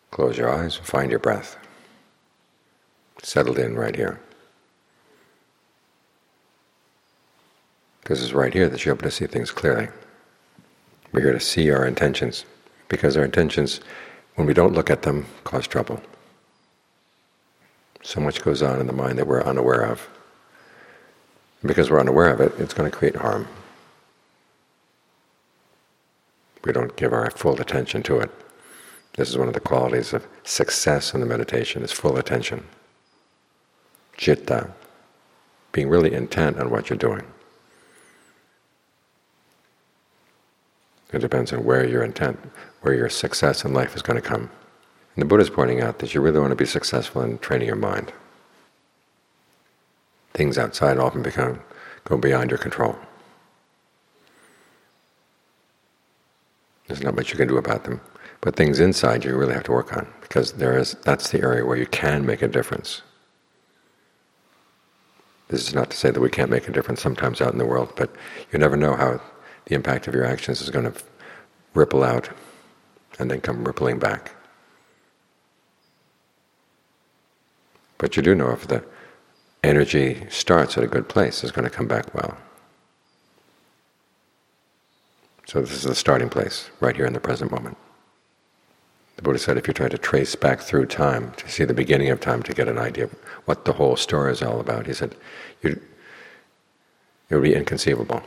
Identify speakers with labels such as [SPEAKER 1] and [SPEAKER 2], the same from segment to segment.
[SPEAKER 1] Close your eyes and find your breath. Settled in right here. Because it's right here that you're able to see things clearly. We're here to see our intentions, because our intentions, when we don't look at them, cause trouble. So much goes on in the mind that we're unaware of. And because we're unaware of it, it's going to create harm. We don't give our full attention to it. This is one of the qualities of success in the meditation, is full attention. Citta, being really intent on what you're doing. It depends on where your intent, where your success in life is going to come. And the Buddha is pointing out that you really want to be successful in training your mind. Things outside often go beyond your control. There's not much you can do about them. But things inside you really have to work on, because that's the area where you can make a difference. This is not to say that we can't make a difference sometimes out in the world, but you never know how the impact of your actions is going to ripple out and then come rippling back. But you do know if the energy starts at a good place, it's going to come back well. So this is the starting place, right here in the present moment. The Buddha said if you try to trace back through time, to see the beginning of time, to get an idea of what the whole story is all about, he said, it would be inconceivable.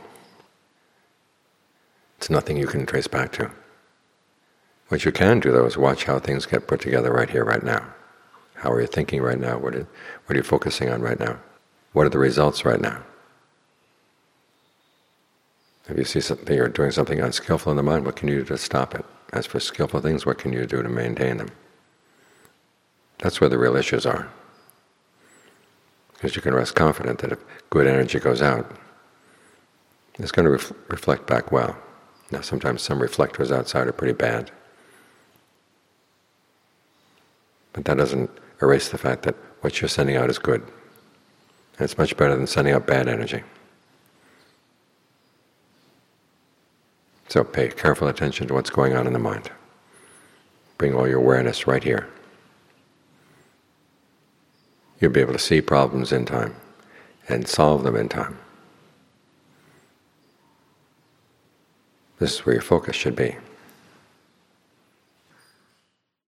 [SPEAKER 1] It's nothing you can trace back to. What you can do, though, is watch how things get put together right here, right now. How are you thinking right now? What are you focusing on right now? What are the results right now? If you see something, you're doing something unskillful in the mind, what can you do to stop it? As for skillful things, what can you do to maintain them? That's where the real issues are. Because you can rest confident that if good energy goes out, it's going to reflect back well. Now sometimes some reflectors outside are pretty bad. But that doesn't erase the fact that what you're sending out is good. And it's much better than sending out bad energy. So pay careful attention to what's going on in the mind. Bring all your awareness right here. You'll be able to see problems in time and solve them in time. This is where your focus should be.